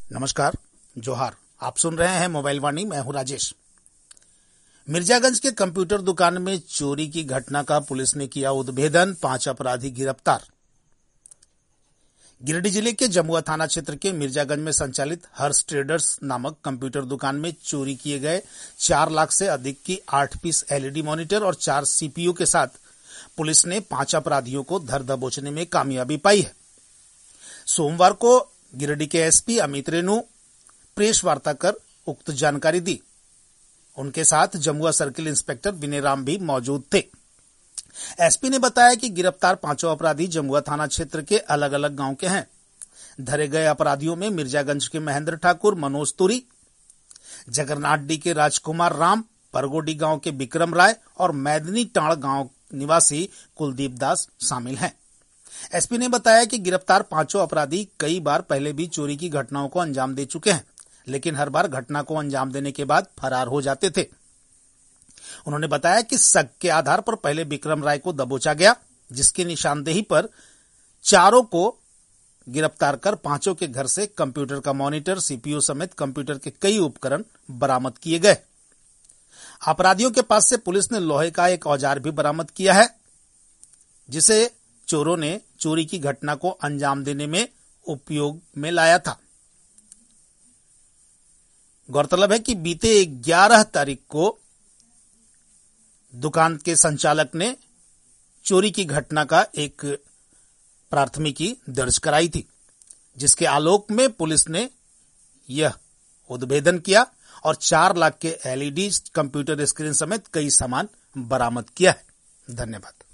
नमस्कार, जोहार। आप सुन रहे हैं मोबाइल वाणी। मैं हूं राजेश। मिर्जागंज के कंप्यूटर दुकान में चोरी की घटना का पुलिस ने किया उद्भेदन, 5 अपराधी गिरफ्तार। गिरिडीह जिले के जमुआ थाना क्षेत्र के मिर्जागंज में संचालित हर्ष ट्रेडर्स नामक कंप्यूटर दुकान में चोरी किए गए 4 लाख से अधिक की 8 पीस एलईडी मॉनिटर और 4 सीपीयू के साथ पुलिस ने 5 अपराधियों को धर दबोचने में कामयाबी पाई है। सोमवार को गिरिडीह के एसपी अमित रेणु प्रेस वार्ता कर उक्त जानकारी दी। उनके साथ जमुआ सर्किल इंस्पेक्टर विनय राम भी मौजूद थे। एसपी ने बताया कि गिरफ्तार 5 अपराधी जमुआ थाना क्षेत्र के अलग अलग गांव के हैं। धरे गए अपराधियों में मिर्जागंज के महेंद्र ठाकुर, मनोज तुरी, जगन्नाथडी के राजकुमार राम, परगोडी गांव के विक्रम राय और मैदनी टाण गांव निवासी कुलदीप दास शामिल हैं। एसपी ने बताया कि गिरफ्तार 5 अपराधी कई बार पहले भी चोरी की घटनाओं को अंजाम दे चुके हैं, लेकिन हर बार घटना को अंजाम देने के बाद फरार हो जाते थे। उन्होंने बताया कि शक के आधार पर पहले विक्रम राय को दबोचा गया, जिसकी निशानदेही पर चारों को गिरफ्तार कर 5 के घर से कंप्यूटर का मॉनिटर, सीपीयू समेत कंप्यूटर के कई उपकरण बरामद किए गए। अपराधियों के पास से पुलिस ने लोहे का एक औजार भी बरामद किया है, जिसे चोरों ने चोरी की घटना को अंजाम देने में उपयोग में लाया था। गौरतलब है कि बीते 11 तारीख को दुकान के संचालक ने चोरी की घटना का एक प्राथमिकी दर्ज कराई थी, जिसके आलोक में पुलिस ने यह उद्भेदन किया और 4 लाख के एलईडी कंप्यूटर स्क्रीन समेत कई सामान बरामद किया है। धन्यवाद।